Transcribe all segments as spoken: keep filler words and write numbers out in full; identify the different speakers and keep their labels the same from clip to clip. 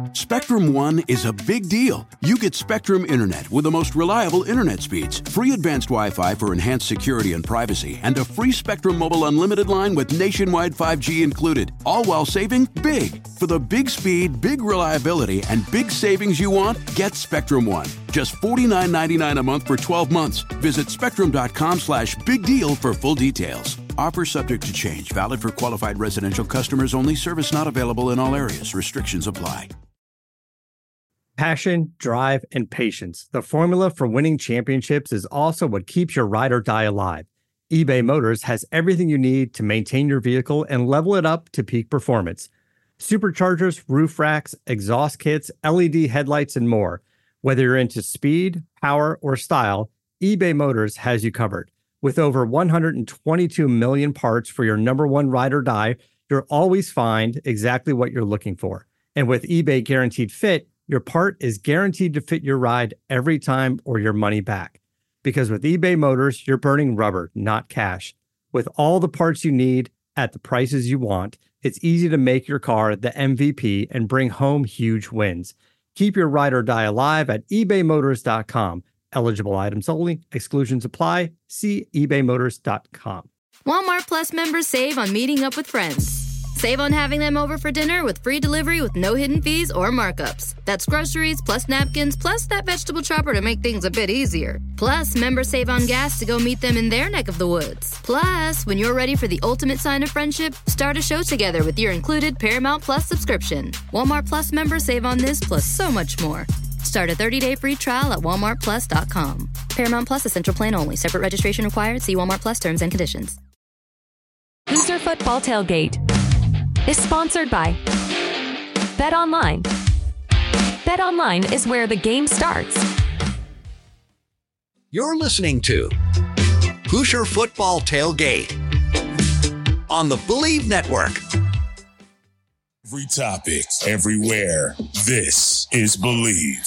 Speaker 1: Spectrum One is a big deal. You get Spectrum Internet with the most reliable internet speeds, free advanced Wi-Fi for enhanced security and privacy, and a free Spectrum Mobile Unlimited line with nationwide five G included, all while saving big. For the big speed, big reliability, and big savings you want, get Spectrum One. Just forty-nine ninety-nine a month for twelve months. Visit spectrum.com slash big deal for full details. Offer subject to change. Valid for qualified residential customers only. Service not available in all areas. Restrictions apply.
Speaker 2: Passion, drive, and patience. The formula for winning championships is also what keeps your ride or die alive. eBay Motors has everything you need to maintain your vehicle and level it up to peak performance. Superchargers, roof racks, exhaust kits, L E D headlights, and more. Whether you're into speed, power, or style, eBay Motors has you covered. With over one hundred twenty-two million parts for your number one ride or die, you'll always find exactly what you're looking for. And with eBay Guaranteed Fit, your part is guaranteed to fit your ride every time or your money back. Because with eBay Motors, you're burning rubber, not cash. With all the parts you need at the prices you want, it's easy to make your car the M V P and bring home huge wins. Keep your ride or die alive at ebay motors dot com. Eligible items only. Exclusions apply. See ebay motors dot com.
Speaker 3: Walmart Plus members save on meeting up with friends. Save on having them over for dinner with free delivery with no hidden fees or markups. That's groceries, plus napkins, plus that vegetable chopper to make things a bit easier. Plus, members save on gas to go meet them in their neck of the woods. Plus, when you're ready for the ultimate sign of friendship, start a show together with your included Paramount Plus subscription. Walmart Plus members save on this plus so much more. Start a thirty-day free trial at walmart plus dot com. Paramount Plus Essential Plan only. Separate registration required. See Walmart Plus terms and conditions.
Speaker 4: Hoosier Football Tailgate is sponsored by BetOnline. BetOnline is where the game starts.
Speaker 5: You're listening to Hoosier Football Tailgate on the Believe Network.
Speaker 6: Every topic, everywhere. This is Believe.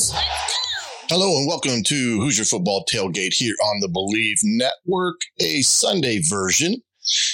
Speaker 7: Hello and welcome to Hoosier Football Tailgate here on the Believe Network, a Sunday version.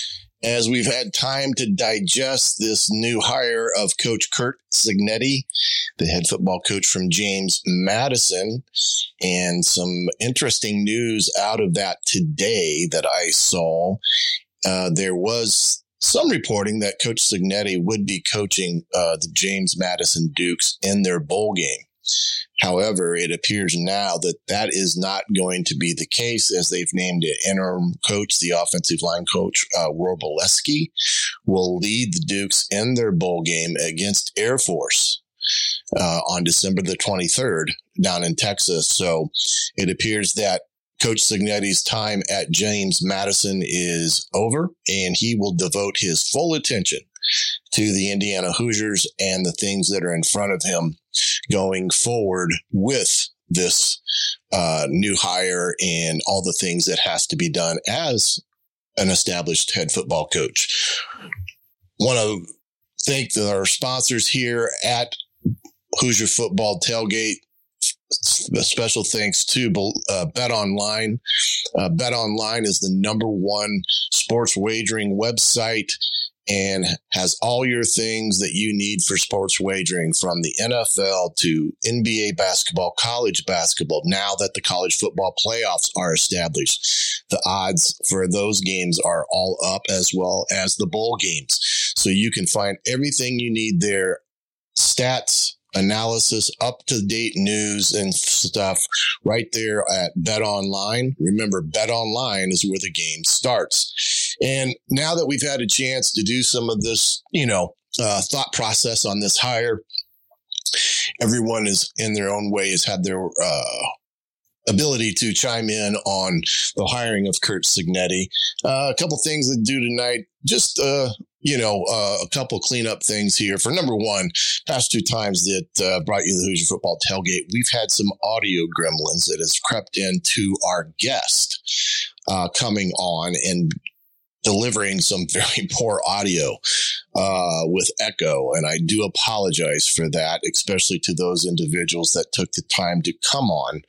Speaker 7: As we've had time to digest this new hire of Coach Curt Cignetti, the head football coach from James Madison, and some interesting news out of that today that I saw. Uh, there was some reporting that Coach Cignetti would be coaching uh, the James Madison Dukes in their bowl game. However, it appears now that that is not going to be the case, as they've named it interim coach. The offensive line coach, uh, Wroblewski, will lead the Dukes in their bowl game against Air Force uh, on December the twenty-third down in Texas. So it appears that Coach Cignetti's time at James Madison is over, and he will devote his full attention to the Indiana Hoosiers and the things that are in front of him going forward with this uh, new hire and all the things that has to be done as an established head football coach. Want to thank our sponsors here at Hoosier Football Tailgate. Special thanks to uh, BetOnline. Uh, BetOnline is the number one sports wagering website and has all your things that you need for sports wagering, from the N F L to N B A basketball, college basketball. Now that the college football playoffs are established, the odds for those games are all up, as well as the bowl games. So you can find everything you need there. Stats, analysis, up-to-date news and stuff right there at BetOnline. Remember, BetOnline is where the game starts. And now that we've had a chance to do some of this, you know, uh, thought process on this hire, everyone is in their own way has had their uh, ability to chime in on the hiring of Curt Cignetti. Uh, a couple things to do tonight. Just, uh, you know, uh, a couple cleanup things here. For number one, past two times that uh, brought you the Hoosier Football Tailgate, we've had some audio gremlins that has crept into our guest uh, coming on and delivering some very poor audio uh, with echo. And I do apologize for that, especially to those individuals that took the time to come on.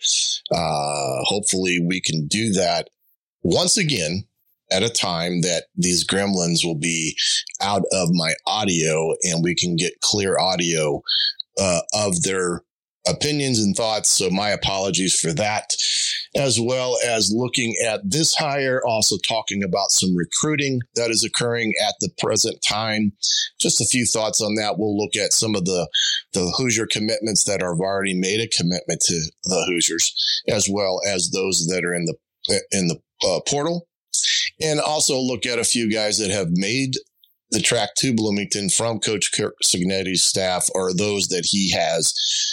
Speaker 7: Uh, hopefully we can do that once again at a time that these gremlins will be out of my audio and we can get clear audio uh, of their opinions and thoughts. So my apologies for that, as well as looking at this hire, also talking about some recruiting that is occurring at the present time. Just a few thoughts on that. We'll look at some of the, the Hoosier commitments that have already made a commitment to the Hoosiers, as well as those that are in the, in the uh, portal. And also look at a few guys that have made the track to Bloomington from Coach Kirk Cignetti's staff, or those that he has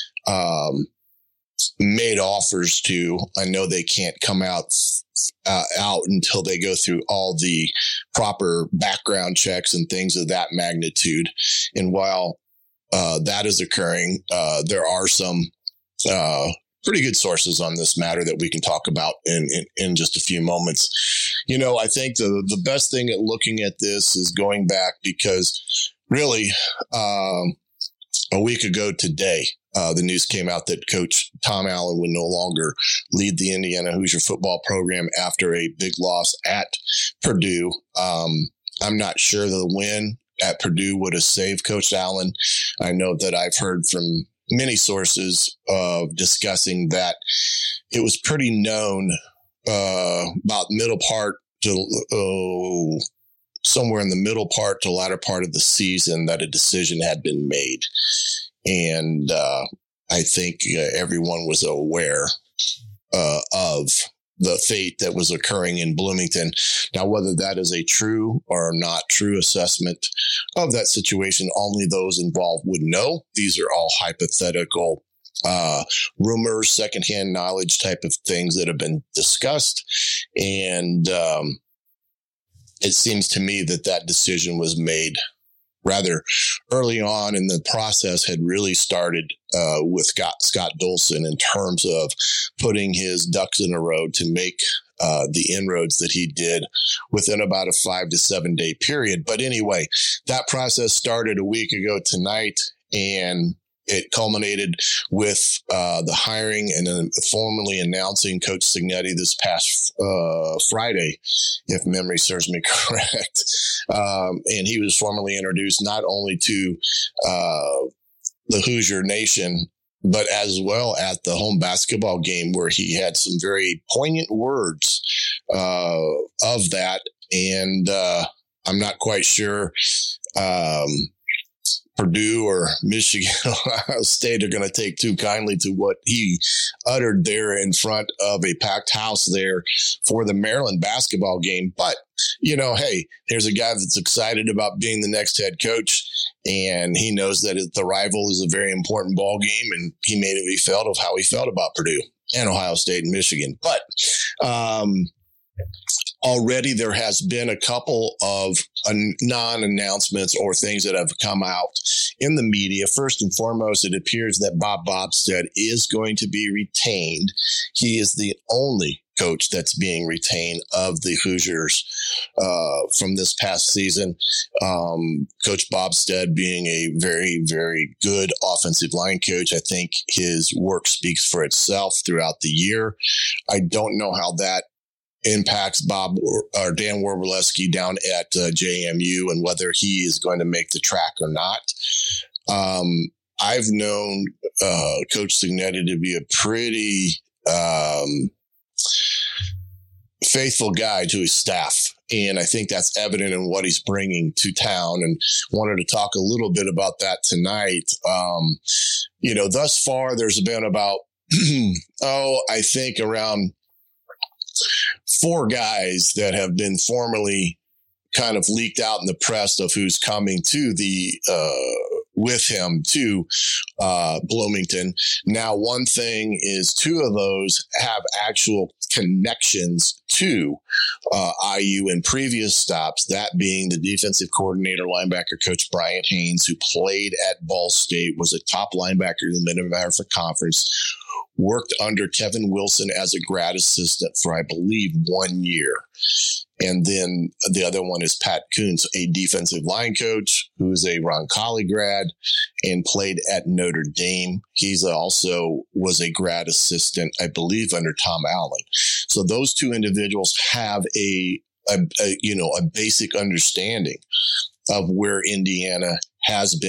Speaker 7: um, made offers to. I know they can't come out uh, out until they go through all the proper background checks and things of that magnitude. And while uh, that is occurring, uh, there are some uh, pretty good sources on this matter that we can talk about in, in, in just a few moments. You know, I think the, the best thing at looking at this is going back, because really um, a week ago today, uh, the news came out that Coach Tom Allen would no longer lead the Indiana Hoosier football program after a big loss at Purdue. Um, I'm not sure the win at Purdue would have saved Coach Allen. I know that I've heard from many sources uh, discussing that it was pretty known uh, about middle part to uh, somewhere in the middle part to latter part of the season that a decision had been made. And uh, I think uh, everyone was aware uh, of the fate that was occurring in Bloomington. Now, whether that is a true or not true assessment of that situation, only those involved would know. These are all hypothetical uh, rumors, secondhand knowledge type of things that have been discussed. And um, it seems to me that that decision was made rather early on, and the process had really started uh, with Scott, Scott Dolson in terms of putting his ducks in a row to make uh, the inroads that he did within about a five to seven day period. But anyway, that process started a week ago tonight, and it culminated with uh, the hiring and then formally announcing Coach Cignetti this past uh, Friday, if memory serves me correct. Um, and he was formally introduced not only to uh, the Hoosier Nation, but as well at the home basketball game, where he had some very poignant words uh, of that. And uh, I'm not quite sure um, Purdue or Michigan, Ohio State are going to take too kindly to what he uttered there in front of a packed house there for the Maryland basketball game. But, you know, hey, here's a guy that's excited about being the next head coach, and he knows that it, the rival is a very important ball game, and he made it what he felt of how he felt about Purdue and Ohio State and Michigan. But um, already there has been a couple of uh, non-announcements or things that have come out in the media. First and foremost, it appears that Bob Bobstead is going to be retained. He is the only coach that's being retained of the Hoosiers uh, from this past season. Um, Coach Bobstead being a very, very good offensive line coach. I think his work speaks for itself throughout the year. I don't know how that impacts Bob or Dan Wroblewski down at uh, J M U and whether he is going to make the track or not. Um, I've known uh, Coach Cignetti to be a pretty um, faithful guy to his staff. And I think that's evident in what he's bringing to town, and wanted to talk a little bit about that tonight. Um, you know, thus far, there's been about, oh, I think around four guys that have been formally kind of leaked out in the press of who's coming to the, uh, with him to, uh, Bloomington. Now, one thing is two of those have actual connections to, uh, I U in previous stops, that being the defensive coordinator, linebacker coach Bryant Haynes, who played at Ball State, was a top linebacker in the Mid-America Conference, worked under Kevin Wilson as a grad assistant for, I believe, one year. And then the other one is Pat Kuntz, a defensive line coach who is a Roncalli grad and played at Notre Dame. He's also was a grad assistant, I believe, under Tom Allen. So those two individuals have a, a, a you know, a basic understanding of where Indiana has been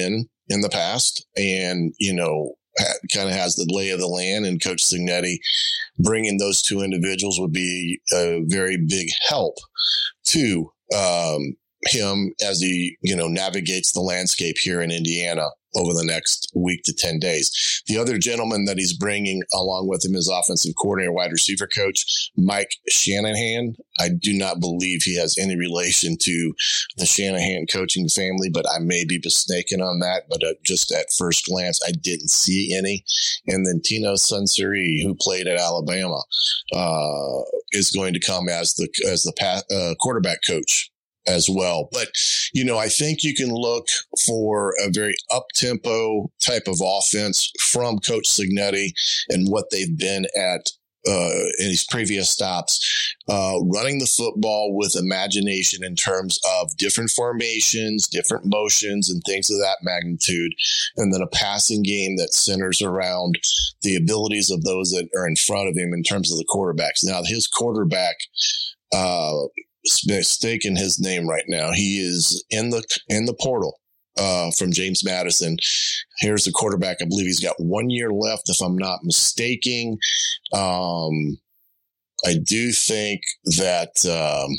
Speaker 7: in the past, and, you know, ha- kind of has the lay of the land, and Coach Cignetti bringing those two individuals would be a very big help to um, him as he, you know, navigates the landscape here in Indiana over the next week to ten days. The other gentleman that he's bringing along with him is offensive coordinator, wide receiver coach, Mike Shanahan. I do not believe he has any relation to the Shanahan coaching family, but I may be mistaken on that. But uh, just at first glance, I didn't see any. And then Tino Sunseri, who played at Alabama, uh, is going to come as the, as the pa- uh, quarterback coach as well. But, you know, I think you can look for a very up-tempo type of offense from Coach Cignetti and what they've been at uh, in his previous stops, uh, running the football with imagination in terms of different formations, different motions, and things of that magnitude. And then a passing game that centers around the abilities of those that are in front of him in terms of the quarterbacks. Now, his quarterback, uh, mistaken his name right now. He is in the in the portal uh, from James Madison. Here's the quarterback. I believe he's got one year left, if I'm not mistaken. Um, I do think that um,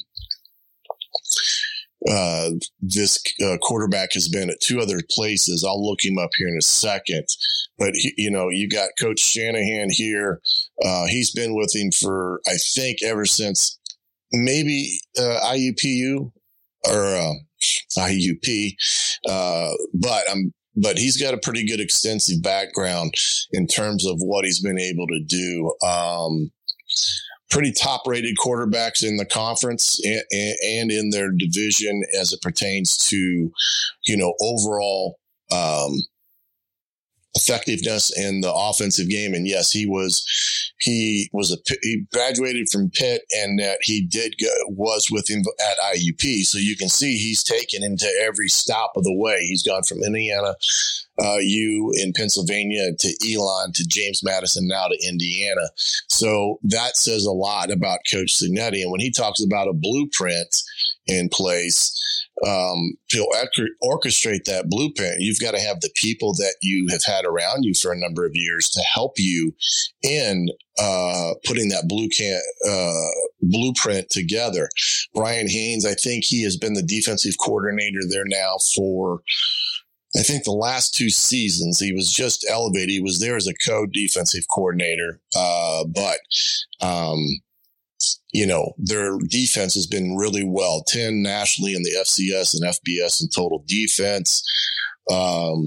Speaker 7: uh, this uh, quarterback has been at two other places. I'll look him up here in a second. But, he, you know, you got Coach Shanahan here. Uh, he's been with him for, I think, ever since maybe uh, I U P U or uh, I U P, uh, but I'm but he's got a pretty good extensive background in terms of what he's been able to do. Um, pretty top-rated quarterbacks in the conference and, and in their division as it pertains to, you know, overall um, effectiveness in the offensive game. And yes, he was. He was a he graduated from Pitt, and that he did go, was with him at I U P. So you can see he's taken him to every stop of the way. He's gone from Indiana uh, U in Pennsylvania to Elon to James Madison, now to Indiana. So that says a lot about Coach Cignetti. And when he talks about a blueprint in place, um, to orchestrate that blueprint, you've got to have the people that you have had around you for a number of years to help you in uh, putting that blue can, uh, blueprint together. Brian Haynes, I think he has been the defensive coordinator there now for, I think, the last two seasons. He was just elevated. He was there as a co-defensive coordinator, uh, but um, you know, their defense has been really well. ten nationally in the F C S and F B S in total defense. Um,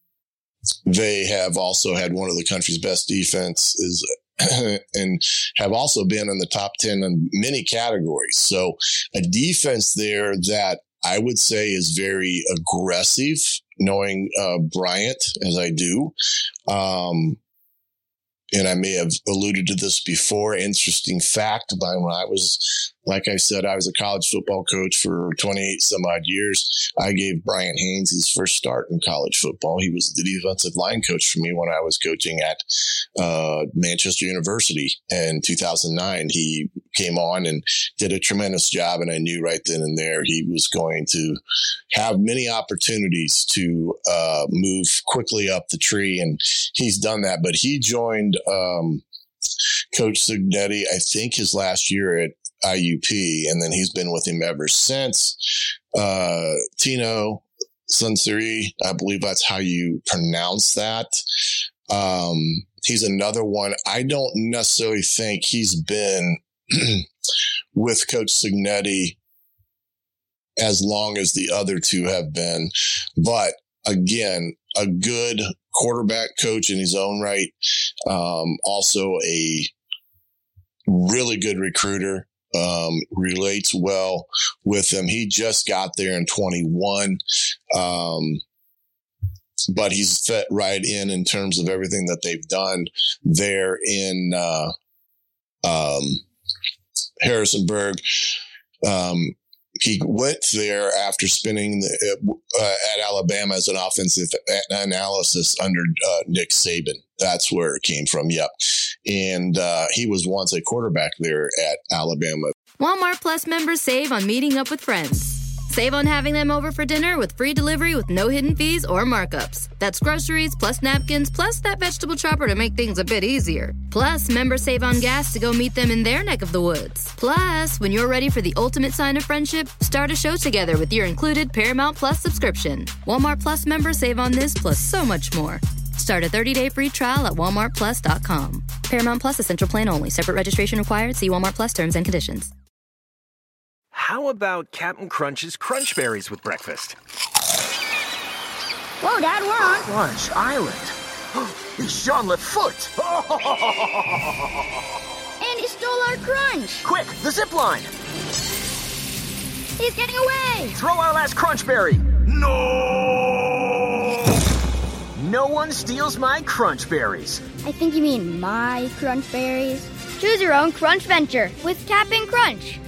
Speaker 7: they have also had one of the country's best defenses and have also been in the top ten in many categories. So a defense there that I would say is very aggressive, knowing uh, Bryant as I do. Um, And I may have alluded to this before. Interesting fact about when I was, like I said, I was a college football coach for twenty-eight some odd years. I gave Brian Haynes his first start in college football. He was the defensive line coach for me when I was coaching at uh, Manchester University in two thousand nine. He came on and did a tremendous job, and I knew right then and there he was going to have many opportunities to uh, move quickly up the tree, and he's done that. But he joined um, Coach Cignetti, I think, his last year at I U P, and then he's been with him ever since. Uh, Tino Sunseri, I believe that's how you pronounce that. Um, he's another one. I don't necessarily think he's been with Coach Cignetti as long as the other two have been. But again, a good quarterback coach in his own right. Um, also a really good recruiter, um, relates well with them. He just got there in twenty-one. Um, but he's fit right in in terms of everything that they've done there in, uh, um, Harrisonburg. Um, He went there after spending the, uh, at Alabama as an offensive analysis under uh, Nick Saban. That's where it came from. Yep. And uh, he was once a quarterback there at Alabama.
Speaker 3: Walmart Plus members save on meeting up with friends. Save on having them over for dinner with free delivery with no hidden fees or markups. That's groceries plus napkins plus that vegetable chopper to make things a bit easier. Plus, members save on gas to go meet them in their neck of the woods. Plus, when you're ready for the ultimate sign of friendship, start a show together with your included Paramount Plus subscription. Walmart Plus members save on this plus so much more. Start a thirty-day free trial at walmart plus dot com. Paramount Plus Essential Plan only. Separate registration required. See Walmart Plus terms and conditions.
Speaker 8: How about Captain Crunch's Crunch Berries with breakfast?
Speaker 9: Whoa, Dad, we're on
Speaker 8: Crunch Island. It's Jean Lafoot.
Speaker 9: And he stole our crunch.
Speaker 8: Quick, the zip line.
Speaker 9: He's getting away.
Speaker 8: Throw our last Crunch Berry. No! No one steals my Crunch Berries.
Speaker 9: I think you mean my Crunch Berries. Choose your own Crunch venture with Cap'n Crunch.